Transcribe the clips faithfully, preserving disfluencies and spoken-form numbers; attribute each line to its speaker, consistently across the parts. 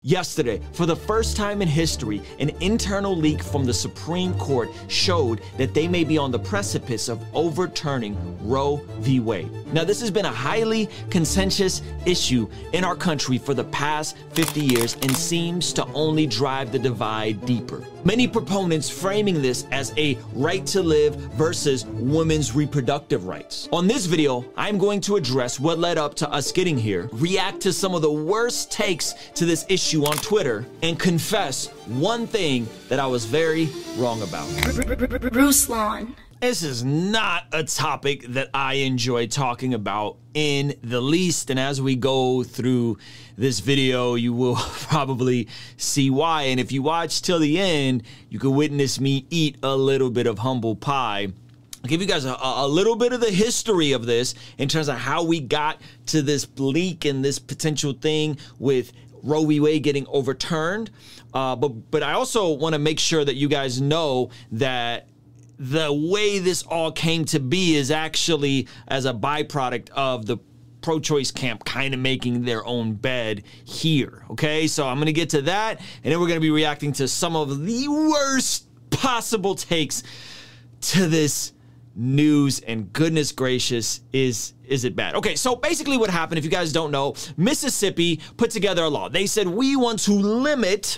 Speaker 1: Yesterday, for the first time in history, an internal leak from the Supreme Court showed that they may be on the precipice of overturning Roe v. Wade. Now, this has been a highly contentious issue in our country for the past fifty years and seems to only drive the divide deeper. Many proponents framing this as a right to live versus women's reproductive rights. On this video, I'm going to address what led up to us getting here, react to some of the worst takes to this issue on Twitter, and confess one thing that I was very wrong about.
Speaker 2: Ruslan.
Speaker 1: This is not a topic that I enjoy talking about in the least, and as we go through this video, you will probably see why. And if you watch till the end, you can witness me eat a little bit of humble pie. I'll give you guys a, a little bit of the history of this in terms of how we got to this leak and this potential thing with Roe v. Wade getting overturned. Uh, but, but I also want to make sure that you guys know that the way this all came to be is actually as a byproduct of the pro-choice camp kind of making their own bed here, okay? So I'm going to get to that, and then we're going to be reacting to some of the worst possible takes to this news, and goodness gracious, is is it bad? Okay, so basically what happened, if you guys don't know, Mississippi put together a law. They said, we want to limit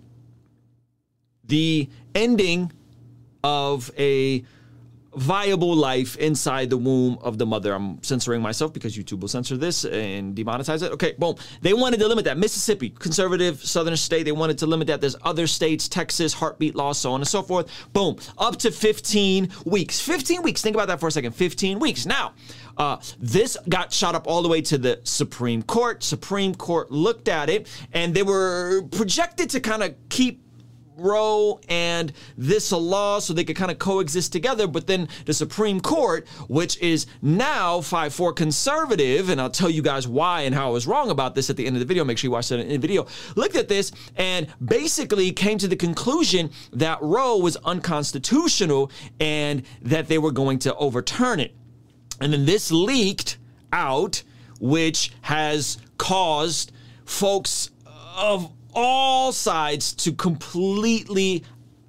Speaker 1: the ending of a viable life inside the womb of the mother. I'm censoring myself because YouTube will censor this and demonetize it. Okay, boom. They wanted to limit that. Mississippi, conservative southern state, they wanted to limit that. There's other states, Texas, heartbeat law, so on and so forth. Boom. Up to fifteen weeks. fifteen weeks. Think about that for a second. fifteen weeks. Now, uh, this got shot up all the way to the Supreme Court. Supreme Court looked at it, and they were projected to kind of keep Roe and this a law so they could kind of coexist together, but then the Supreme Court, which is now five four conservative, and I'll tell you guys why and how I was wrong about this at the end of the video. Make sure you watch that in the video. Looked at this and basically came to the conclusion that Roe was unconstitutional and that they were going to overturn it. And then this leaked out, which has caused folks of all sides to completely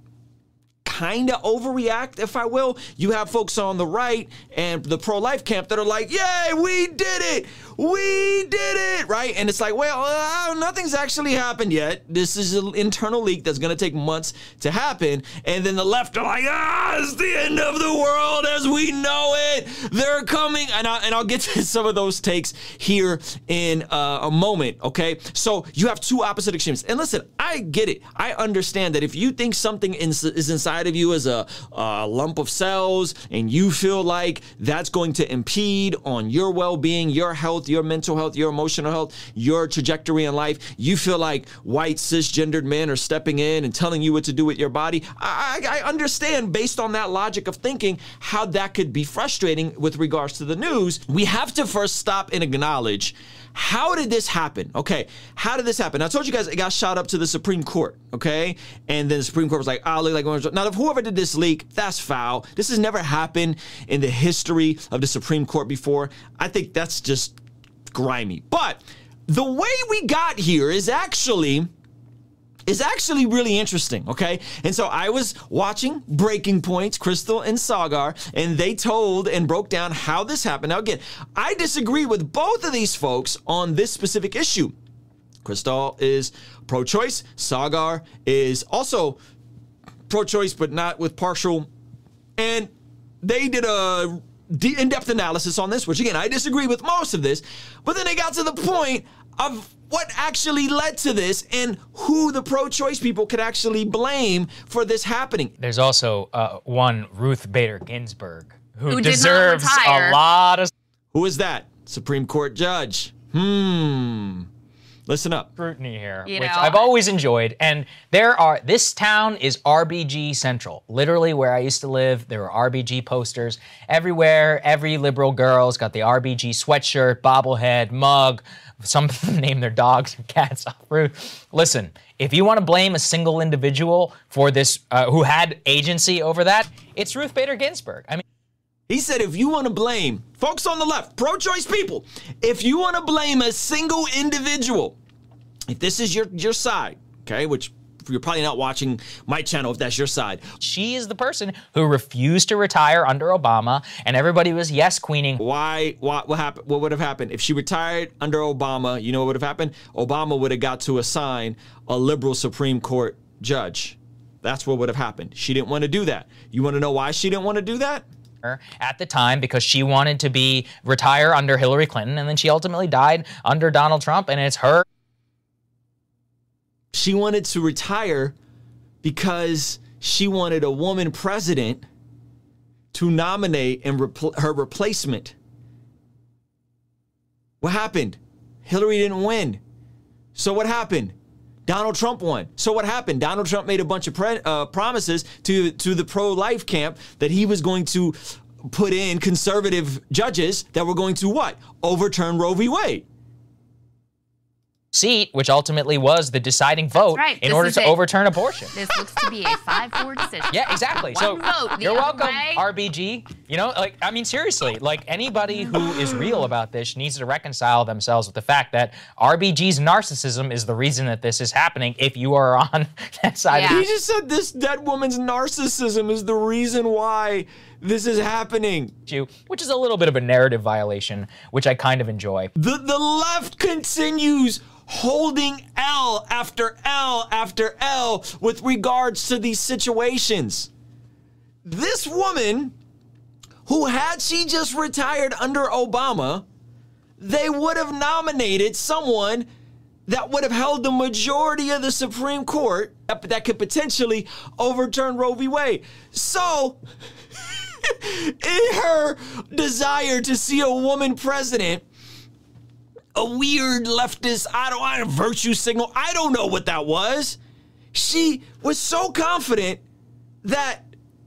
Speaker 1: kind of overreact, if I will. You have folks on the right and the pro-life camp that are like, yay, we did it. We did it, right? And it's like, well, uh, nothing's actually happened yet. This is an internal leak that's going to take months to happen. And then the left are like, ah, it's the end of the world as we know it. They're coming. And, I, and I'll get to some of those takes here in uh, a moment, okay? So you have two opposite extremes. And listen, I get it. I understand that if you think something is, is inside of you as a, a lump of cells and you feel like that's going to impede on your well-being, your health, your mental health, your emotional health, your trajectory in life, you feel like white cisgendered men are stepping in and telling you what to do with your body. I, I understand based on that logic of thinking how that could be frustrating with regards to the news. We have to first stop and acknowledge, how did this happen? Okay, how did this happen? I told you guys it got shot up to the Supreme Court, okay? And then the Supreme Court was like, oh, look like orange. Now, if whoever did this leak, that's foul. This has never happened in the history of the Supreme Court before. I think that's just grimy. But the way we got here is actually is actually really interesting, okay? And so I was watching Breaking Points, Crystal and Saagar, and they told and broke down how this happened. Now again, I disagree with both of these folks on this specific issue. Crystal is pro-choice. Saagar is also pro-choice, but not with partial. And they did a in-depth analysis on this, which again, I disagree with most of this, but then they got to the point of what actually led to this and who the pro-choice people could actually blame for this happening.
Speaker 3: There's also uh, one Ruth Bader Ginsburg who,
Speaker 2: who
Speaker 3: deserves a lot of...
Speaker 1: Who is that? Supreme Court judge. Hmm. Listen up.
Speaker 3: Scrutiny here,
Speaker 2: you
Speaker 3: which
Speaker 2: know,
Speaker 3: I've always enjoyed. And there are, this town is R B G Central. Literally where I used to live, there were R B G posters everywhere. Every liberal girl's got the R B G sweatshirt, bobblehead, mug. Some of them name their dogs and cats off route. Listen, if you want to blame a single individual for this, uh, who had agency over that, it's Ruth Bader Ginsburg. I mean,
Speaker 1: he said, if you want to blame folks on the left, pro-choice people, if you want to blame a single individual, if this is your, your side, okay, which you're probably not watching my channel if that's your side.
Speaker 3: She is the person who refused to retire under Obama, and everybody was yes queening.
Speaker 1: Why, what, what happened? What would have happened? If she retired under Obama, you know what would have happened? Obama would have got to assign a liberal Supreme Court judge. That's what would have happened. She didn't want to do that. You want to know why she didn't want to do that?
Speaker 3: At the time, because she wanted to be retire under Hillary Clinton, and then she ultimately died under Donald Trump, and it's her.
Speaker 1: She wanted to retire because she wanted a woman president to nominate and repl- her replacement. What happened? Hillary didn't win. So what happened? Donald Trump won. So what happened? Donald Trump made a bunch of pre- uh, promises to, to the pro-life camp that he was going to put in conservative judges that were going to what? Overturn Roe v. Wade.
Speaker 3: Seat, which ultimately was the deciding vote
Speaker 4: right.
Speaker 3: in
Speaker 4: This
Speaker 3: order
Speaker 4: is
Speaker 3: to
Speaker 4: it.
Speaker 3: overturn abortion.
Speaker 4: This looks to be a five four decision.
Speaker 3: Yeah, exactly.
Speaker 4: One
Speaker 3: so
Speaker 4: vote the
Speaker 3: you're
Speaker 4: other
Speaker 3: welcome,
Speaker 4: way.
Speaker 3: R B G. You know, like, I mean, seriously, like anybody who is real about this needs to reconcile themselves with the fact that R B G's narcissism is the reason that this is happening if you are on that side
Speaker 4: Yeah.
Speaker 3: of
Speaker 1: He just said this dead woman's narcissism is the reason why this is happening.
Speaker 3: the issue, which is a little bit of a narrative violation, which I kind of enjoy.
Speaker 1: The, the left continues holding L after L after L with regards to these situations. This woman, who had she just retired under Obama, they would have nominated someone that would have held the majority of the Supreme Court that, that could potentially overturn Roe v. Wade. So, in her desire to see a woman president, a weird leftist, I don't know, virtue signal, I don't know what that was. She was so confident that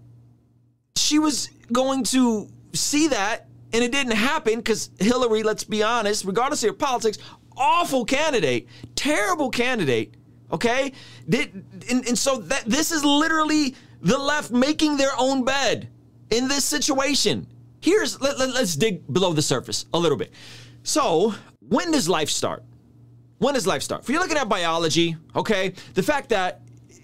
Speaker 1: she was going to see that, and it didn't happen because Hillary, let's be honest, regardless of your politics, awful candidate, terrible candidate, okay? Did, and, and so that this is literally the left making their own bed in this situation. Here's, let, let, let's dig below the surface a little bit. So, when does life start? When does life start? If you're looking at biology, okay, the fact that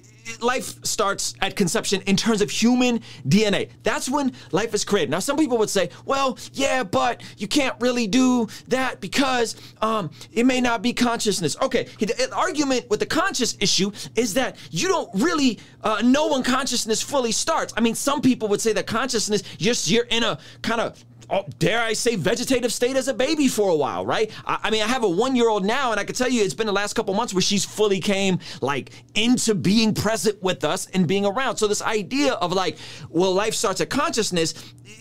Speaker 1: life starts at conception in terms of human D N A. That's when life is created. Now, some people would say, well, yeah, but you can't really do that because um, it may not be consciousness. Okay, the argument with the conscious issue is that you don't really uh, know when consciousness fully starts. I mean, some people would say that consciousness, you're, you're in a kind of, oh, dare I say, vegetative state as a baby for a while, right? I, I mean, I have a one-year-old now, and I can tell you it's been the last couple months where she's fully came, like, into being present with us and being around. So this idea of, like, well, life starts at consciousness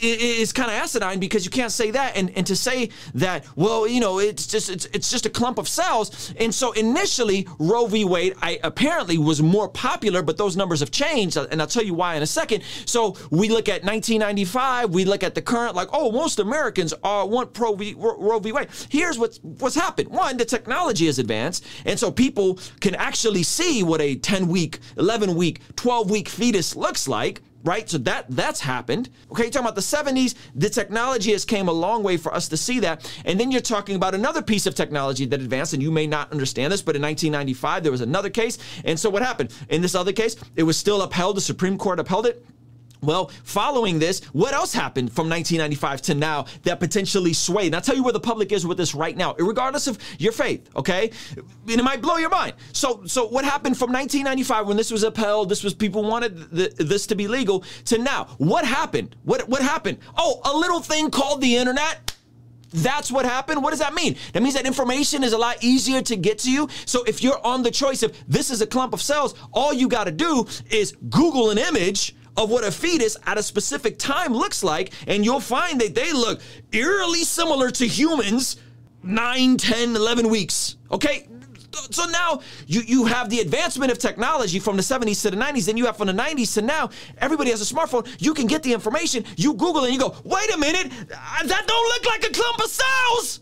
Speaker 1: is kind of asinine because you can't say that. And, and to say that, well, you know, it's just it's, it's just a clump of cells. And so initially, Roe v. Wade, I apparently was more popular, but those numbers have changed, and I'll tell you why in a second. So we look at nineteen ninety-five, we look at the current, like, oh, most Americans are want pro v, Roe v. Wade. Here's what's what's happened. One, the technology has advanced, and so people can actually see what a ten-week, eleven-week, twelve-week fetus looks like. Right? So that that's happened. Okay, you're talking about the seventies, the technology has came a long way for us to see that. And then you're talking about another piece of technology that advanced, and you may not understand this, but in nineteen ninety-five, there was another case. And so what happened? In this other case, it was still upheld. The Supreme Court upheld it. Well, following this, what else happened from nineteen ninety-five to now that potentially swayed? And I'll tell you where the public is with this right now, regardless of your faith, okay? And it might blow your mind. So so what happened from nineteen ninety-five when this was upheld, this was people wanted the, this to be legal, to now? What happened? What What happened? Oh, a little thing called the internet. That's what happened. What does that mean? That means that information is a lot easier to get to you. So if you're on the choice of this is a clump of cells, all you got to do is Google an image of what a fetus at a specific time looks like, and you'll find that they look eerily similar to humans nine, ten, eleven weeks, okay? So now you, you have the advancement of technology from the seventies to the nineties, then you have from the nineties to now, everybody has a smartphone, you can get the information, you Google it and you go, wait a minute, that don't look like a clump of cells.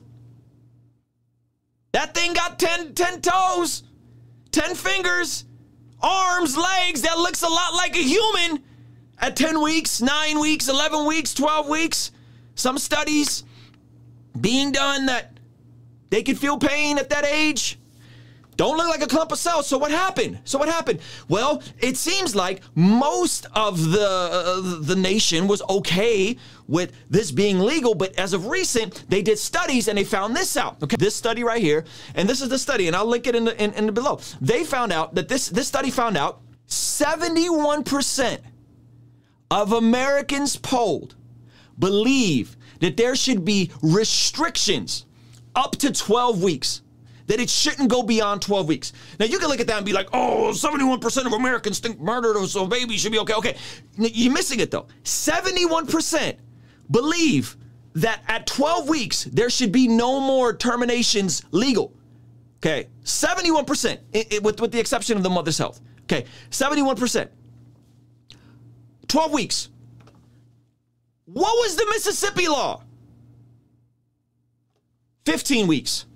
Speaker 1: That thing got ten, ten toes, ten fingers, arms, legs, that looks a lot like a human. At ten weeks, nine weeks, eleven weeks, twelve weeks, some studies being done that they could feel pain at that age. Don't look like a clump of cells. So what happened? So what happened? Well, it seems like most of the uh, the nation was okay with this being legal, but as of recent, they did studies and they found this out. Okay, this study right here, and this is the study, and I'll link it in the in, in the below. They found out that this this study found out seventy-one percent of Americans polled believe that there should be restrictions up to twelve weeks. That it shouldn't go beyond twelve weeks. Now, you can look at that and be like, oh, seventy-one percent of Americans think murder, so babies should be okay. Okay, you're missing it, though. seventy-one percent believe that at twelve weeks, there should be no more terminations legal. Okay, seventy-one percent, it, it, with, with the exception of the mother's health. Okay, seventy-one percent. twelve weeks. What was the Mississippi law? fifteen weeks.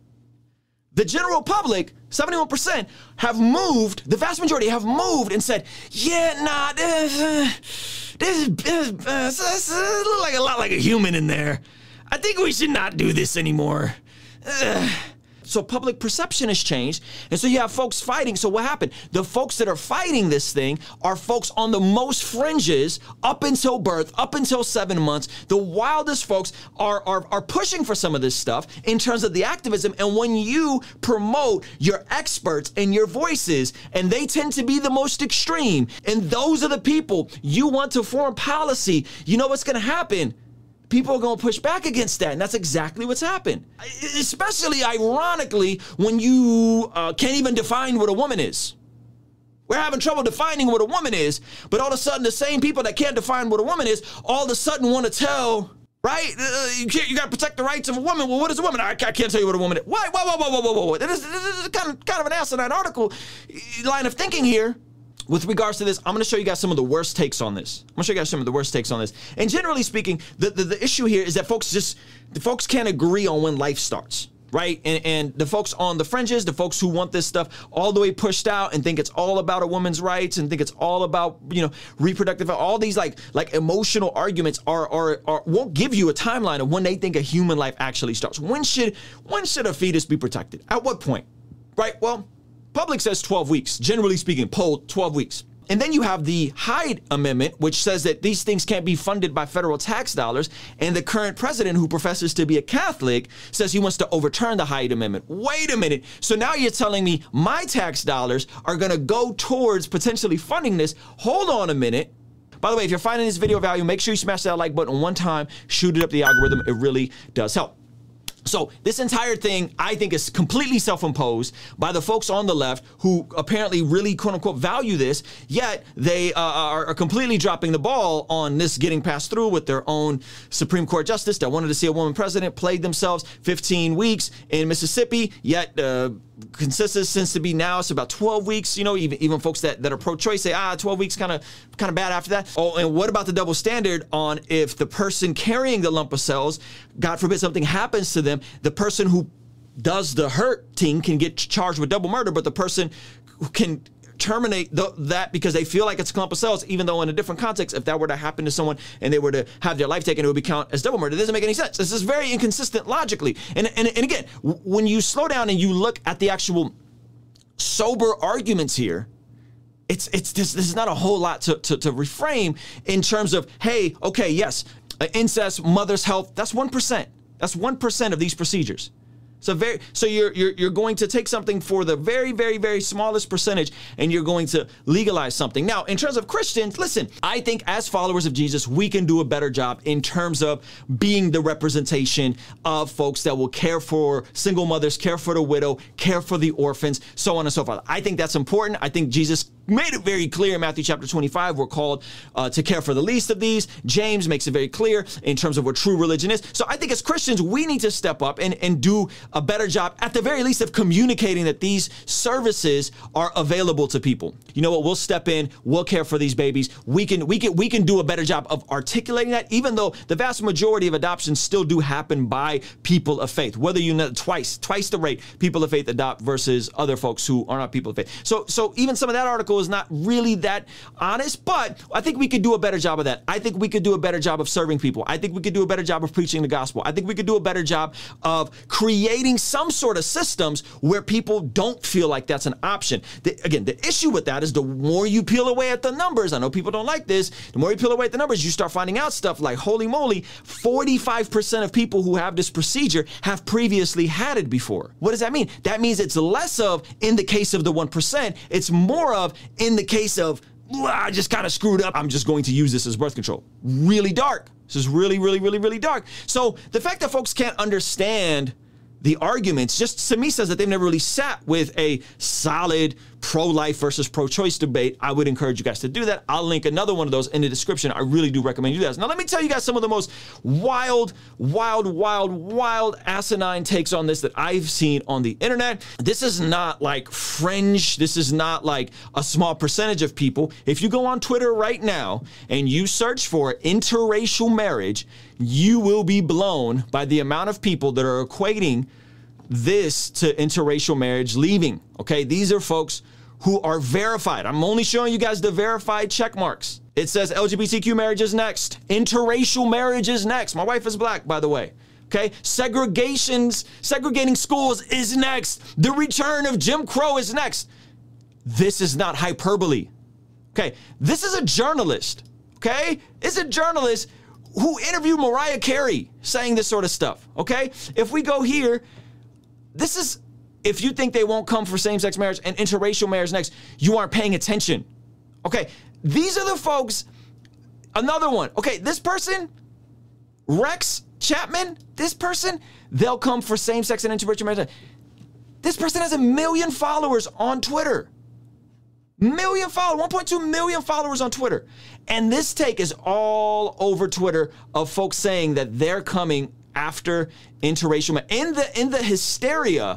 Speaker 1: The general public, seventy-one percent, have moved, the vast majority have moved and said, yeah, nah, this, uh, this, this, uh, this, this looks like a lot like a human in there. I think we should not do this anymore. Uh. So public perception has changed, and so you have folks fighting. So what happened? The folks that are fighting this thing are folks on the most fringes up until birth, up until seven months. The wildest folks are, are, are pushing for some of this stuff in terms of the activism. And when you promote your experts and your voices, and they tend to be the most extreme, and those are the people you want to form policy, you know what's going to happen? People are going to push back against that, and that's exactly what's happened. Especially ironically, when you uh, can't even define what a woman is. We're having trouble defining what a woman is, but all of a sudden, the same people that can't define what a woman is, all of a sudden want to tell, right? Uh, you can't, you got to protect the rights of a woman. Well, what is a woman? I, I can't tell you what a woman is. Why? Whoa, whoa, whoa, whoa, whoa, whoa. This, this is kind of, kind of an asinine article line of thinking here. With regards to this, I'm going to show you guys some of the worst takes on this. I'm going to show you guys some of the worst takes on this. And generally speaking, the, the, the issue here is that folks just, the folks can't agree on when life starts, right? And, and the folks on the fringes, the folks who want this stuff all the way pushed out and think it's all about a woman's rights and think it's all about, you know, reproductive, all these like like emotional arguments are, are, are won't give you a timeline of when they think a human life actually starts. When should, when should a fetus be protected? At what point, right? Well, public says twelve weeks, generally speaking, poll twelve weeks. And then you have the Hyde Amendment, which says that these things can't be funded by federal tax dollars. And the current president, who professes to be a Catholic, says he wants to overturn the Hyde Amendment. Wait a minute. So now you're telling me my tax dollars are going to go towards potentially funding this. Hold on a minute. By the way, if you're finding this video value, make sure you smash that like button one time, shoot it up the algorithm. It really does help. So this entire thing, I think, is completely self-imposed by the folks on the left who apparently really, quote unquote, value this, yet they uh, are, are completely dropping the ball on this getting passed through with their own Supreme Court justice that wanted to see a woman president, played themselves fifteen weeks in Mississippi, yet uh, consensus seems to be now it's about twelve weeks. You know, even even folks that, that are pro-choice say, ah, twelve weeks kind of kind of bad after that. Oh, and what about the double standard on if the person carrying the lump of cells, God forbid something happens to them, the person who does the hurting can get charged with double murder, but the person who can terminate the, that because they feel like it's a clump of cells, even though in a different context, if that were to happen to someone and they were to have their life taken, it would be count as double murder. It doesn't make any sense. This is very inconsistent logically. And, and, and again, when you slow down and you look at the actual sober arguments here, it's it's this, this is not a whole lot to, to, to reframe in terms of, hey, okay, yes, uh, incest, mother's health, that's one percent. That's one percent of these procedures. So very, so you're, you're, you're going to take something for the very, very, very smallest percentage and you're going to legalize something. Now, in terms of Christians, listen, I think as followers of Jesus, we can do a better job in terms of being the representation of folks that will care for single mothers, care for the widow, care for the orphans, so on and so forth. I think that's important. I think Jesus made it very clear in Matthew chapter twenty-five, we're called uh, to care for the least of these. James makes it very clear in terms of what true religion is. So I think as Christians, we need to step up and, and do a better job, at the very least, of communicating that these services are available to people. You know what? We'll step in. We'll care for these babies. We can, we can, we can do a better job of articulating that, even though the vast majority of adoptions still do happen by people of faith. Whether you know twice, twice the rate people of faith adopt versus other folks who are not people of faith. So, so even some of that article article is not really that honest, but I think we could do a better job of that. I think we could do a better job of serving people. I think we could do a better job of preaching the gospel. I think we could do a better job of creating some sort of systems where people don't feel like that's an option. The, again, the issue with that is the more you peel away at the numbers, I know people don't like this, the more you peel away at the numbers, you start finding out stuff like, holy moly, forty-five percent of people who have this procedure have previously had it before. What does that mean? That means it's less of in the case of the one percent, it's more of in the case of, I just kind of screwed up, I'm just going to use this as birth control. Really dark. This is really, really, really, really dark. So the fact that folks can't understand the arguments, just to me says that they've never really sat with a solid pro-life versus pro-choice debate. I would encourage you guys to do that. I'll link another one of those in the description. I really do recommend you do that. Now, let me tell you guys some of the most wild, wild, wild, wild asinine takes on this that I've seen on the internet. This is not like fringe. This is not like a small percentage of people. If you go on Twitter right now and you search for interracial marriage, you will be blown by the amount of people that are equating this to interracial marriage leaving. Okay, these are folks who are verified. I'm only showing you guys the verified check marks. It says L G B T Q marriage is next. Interracial marriage is next. My wife is black, by the way. Okay, segregations, segregating schools is next. The return of Jim Crow is next. This is not hyperbole. Okay, this is a journalist. Okay, it's a journalist who interviewed Mariah Carey saying this sort of stuff. Okay, if we go here, this is, if you think they won't come for same-sex marriage and interracial marriage next, you aren't paying attention. Okay, these are the folks. Another one. Okay, this person, Rex Chapman, this person, they'll come for same-sex and interracial marriage. This person has a million followers on Twitter. Million followers, one point two million followers on Twitter. And this take is all over Twitter of folks saying that they're coming after interracial marriage. In the, in the hysteria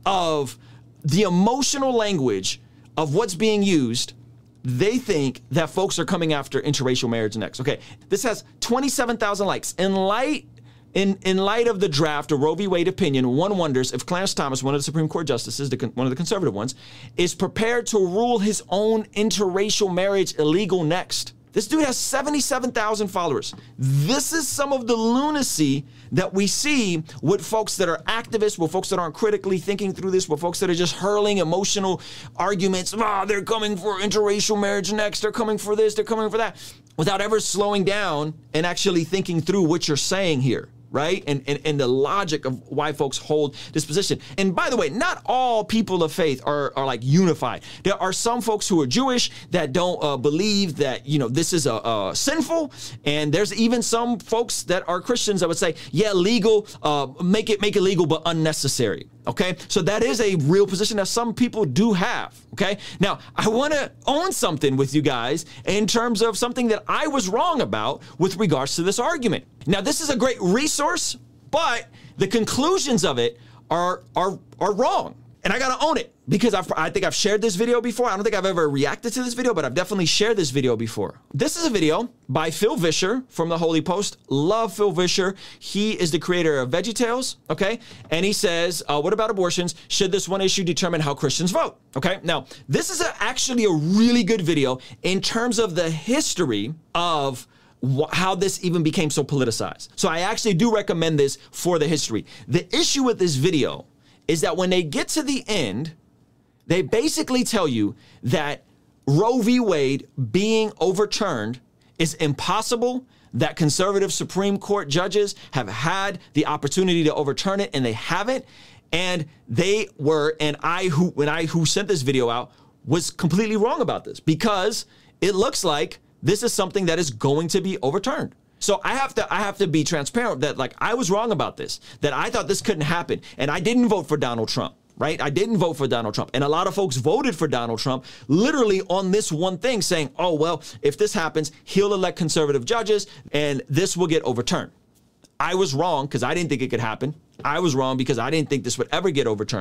Speaker 1: of the emotional language of what's being used, they think that folks are coming after interracial marriage next. Okay, this has twenty-seven thousand likes. In light In, in light of the draft, a Roe v. Wade opinion, one wonders if Clarence Thomas, one of the Supreme Court justices, the, one of the conservative ones, is prepared to rule his own interracial marriage illegal next. This dude has seventy-seven thousand followers. This is some of the lunacy that we see with folks that are activists, with folks that aren't critically thinking through this, with folks that are just hurling emotional arguments. Ah, they're coming for interracial marriage next. They're coming for this. They're coming for that. Without ever slowing down and actually thinking through what you're saying here. Right? And, and and the logic of why folks hold this position. And by the way, not all people of faith are, are like unified. There are some folks who are Jewish that don't uh, believe that, you know, this is a, a sinful. And there's even some folks that are Christians that would say, yeah, legal, uh, make it make it legal, but unnecessary. Okay, so that is a real position that some people do have. Okay, now I want to own something with you guys in terms of something that I was wrong about with regards to this argument. Now, this is a great resource, but the conclusions of it are are are wrong. And I got to own it because I've, I think I've shared this video before. I don't think I've ever reacted to this video, but I've definitely shared this video before. This is a video by Phil Vischer from The Holy Post. Love Phil Vischer. He is the creator of VeggieTales, okay? And he says, uh, what about abortions? Should this one issue determine how Christians vote? Okay, now, this is a, actually a really good video in terms of the history of how this even became so politicized. So I actually do recommend this for the history. The issue with this video is that when they get to the end, they basically tell you that Roe v. Wade being overturned is impossible, that conservative Supreme Court judges have had the opportunity to overturn it and they haven't. And they were, and I who, when I who sent this video out was completely wrong about this because it looks like this is something that is going to be overturned. So I have to I have to be transparent that like I was wrong about this, that I thought this couldn't happen. And I didn't vote for Donald Trump, right? I didn't vote for Donald Trump. And a lot of folks voted for Donald Trump literally on this one thing saying, oh, well, if this happens, he'll elect conservative judges and this will get overturned. I was wrong because I didn't think it could happen. I was wrong because I didn't think this would ever get overturned.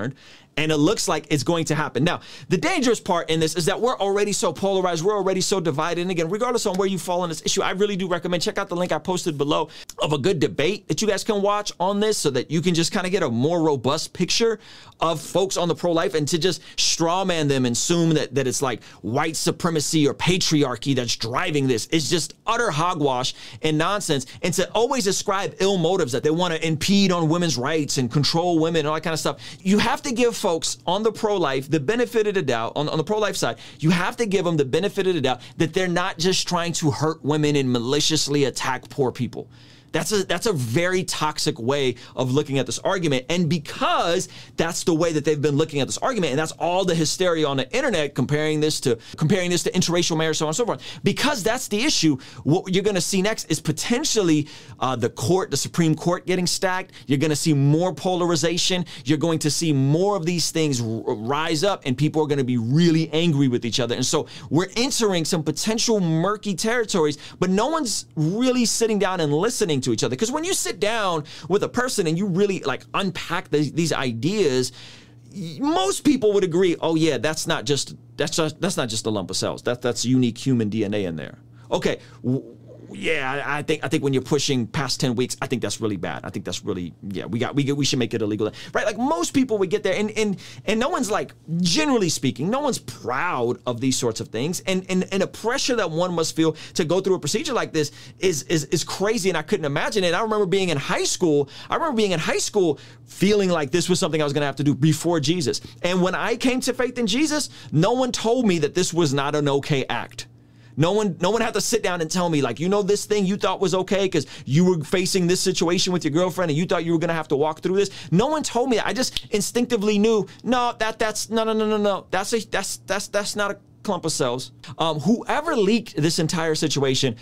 Speaker 1: And it looks like it's going to happen. Now, the dangerous part in this is that we're already so polarized. We're already so divided. And again, regardless on where you fall on this issue, I really do recommend check out the link I posted below of a good debate that you guys can watch on this so that you can just kind of get a more robust picture of folks on the pro-life, and to just straw man them and assume that, that it's like white supremacy or patriarchy that's driving this. It's just utter hogwash and nonsense. And to always ascribe ill motives that they want to impede on women's rights and control women and all that kind of stuff. You have to give folks on the pro-life the benefit of the doubt, on, on the pro-life side, you have to give them the benefit of the doubt that they're not just trying to hurt women and maliciously attack poor people. That's a that's a very toxic way of looking at this argument. And because that's the way that they've been looking at this argument, and that's all the hysteria on the internet comparing this to comparing this to interracial marriage, so on and so forth. Because that's the issue, what you're gonna see next is potentially uh, the court, the Supreme Court getting stacked. You're gonna see more polarization. You're going to see more of these things r- rise up, and people are gonna be really angry with each other. And so we're entering some potential murky territories, but no one's really sitting down and listening to each other. Because when you sit down with a person and you really like unpack the, these ideas, most people would agree, oh yeah, that's not just that's just that's not just a lump of cells. That that's unique human D N A in there. Okay. W- Yeah, I think I think when you're pushing past ten weeks, I think that's really bad. I think that's really, yeah, we got we we should make it illegal, right? Like most people would get there, and and and no one's like, generally speaking, no one's proud of these sorts of things, and and and the pressure that one must feel to go through a procedure like this is is is crazy, and I couldn't imagine it. I remember being in high school. I remember being in high school feeling like this was something I was going to have to do before Jesus, and when I came to faith in Jesus, no one told me that this was not an okay act. No one, no one had to sit down and tell me, like, you know, this thing you thought was okay because you were facing this situation with your girlfriend and you thought you were going to have to walk through this. No one told me that. I just instinctively knew, no, that that's no, no, no, no, no. That's a, that's that's that's not a clump of cells. Um, whoever leaked this entire situation,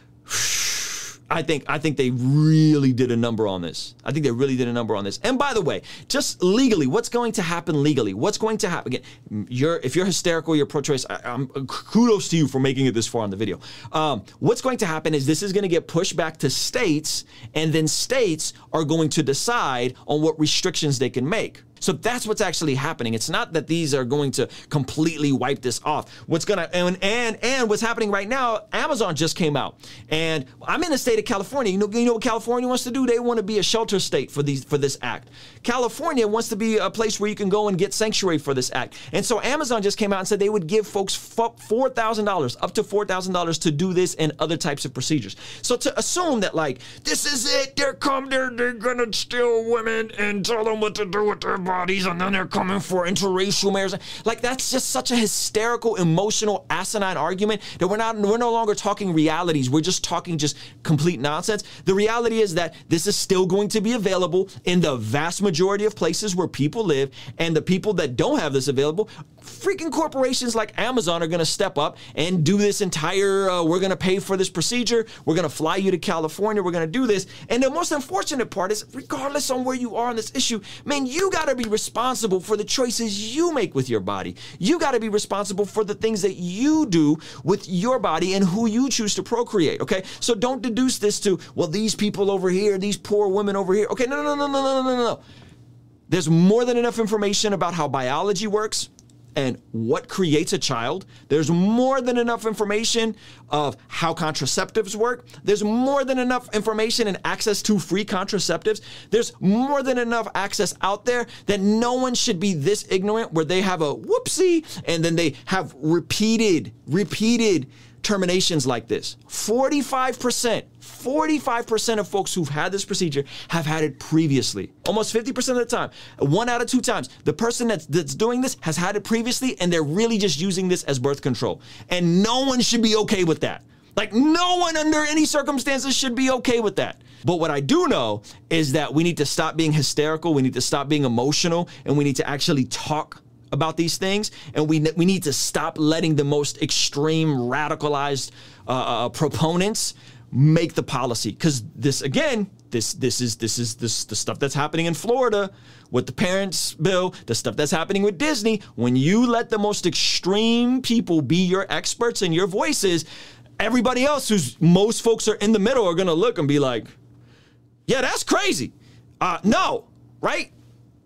Speaker 1: I think I think they really did a number on this. I think they really did a number on this. And by the way, just legally, what's going to happen legally? What's going to happen? Again, you're if you're hysterical, you're pro-choice. I, I'm kudos to you for making it this far on the video. Um, what's going to happen is this is going to get pushed back to states, and then states are going to decide on what restrictions they can make. So that's what's actually happening. It's not that these are going to completely wipe this off. What's gonna and and and what's happening right now? Amazon just came out, and I'm in the state of California. You know, you know what California wants to do? They want to be a shelter state for these for this act. California wants to be a place where you can go and get sanctuary for this act. And so Amazon just came out and said they would give folks four thousand dollars, up to four thousand dollars to do this and other types of procedures. So to assume that like this is it, they're come, they're they're gonna steal women and tell them what to do with their bodies, and then they're coming for interracial marriage. Like that's just such a hysterical, emotional, asinine argument that we're not we're no longer talking realities. We're just talking just complete nonsense. The reality is that this is still going to be available in the vast majority of places where people live, and the people that don't have this available, freaking corporations like Amazon are going to step up and do this entire, uh, we're going to pay for this procedure, we're going to fly you to California, we're going to do this. And the most unfortunate part is, regardless on where you are on this issue, man, you got to be responsible for the choices you make with your body. You got to be responsible for the things that you do with your body and who you choose to procreate, okay? So don't deduce this to, well, these people over here, these poor women over here. Okay, no, no, no, no, no, no, no, no. There's more than enough information about how biology works and what creates a child. There's more than enough information of how contraceptives work. There's more than enough information and access to free contraceptives. There's more than enough access out there that no one should be this ignorant where they have a whoopsie and then they have repeated, repeated terminations like this. forty-five percent, forty-five percent of folks who've had this procedure have had it previously. Almost fifty percent of the time, one out of two times, the person that's, that's doing this has had it previously, and they're really just using this as birth control. And no one should be okay with that. Like, no one under any circumstances should be okay with that. But what I do know is that we need to stop being hysterical, we need to stop being emotional, and we need to actually talk about these things, and we we need to stop letting the most extreme radicalized uh, uh, proponents make the policy. Because this again, this this is this is this the stuff that's happening in Florida with the parents' bill, the stuff that's happening with Disney. When you let the most extreme people be your experts and your voices, everybody else, who's most folks are in the middle, are gonna look and be like, yeah, that's crazy. Uh, no, right?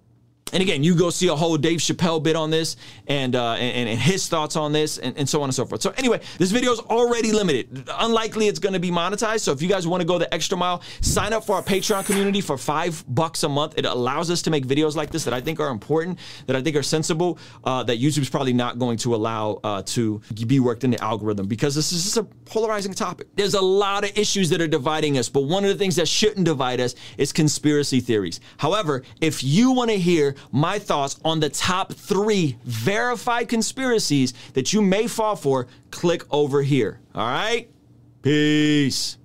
Speaker 1: And again, you go see a whole Dave Chappelle bit on this and uh, and, and his thoughts on this and, and so on and so forth. So anyway, this video is already limited. Unlikely it's going to be monetized. So if you guys want to go the extra mile, sign up for our Patreon community for five bucks a month. It allows us to make videos like this that I think are important, that I think are sensible, uh, that YouTube's probably not going to allow uh, to be worked in the algorithm, because this is just a polarizing topic. There's a lot of issues that are dividing us, but one of the things that shouldn't divide us is conspiracy theories. However, if you want to hear my thoughts on the top three verified conspiracies that you may fall for, click over here. All right? Peace.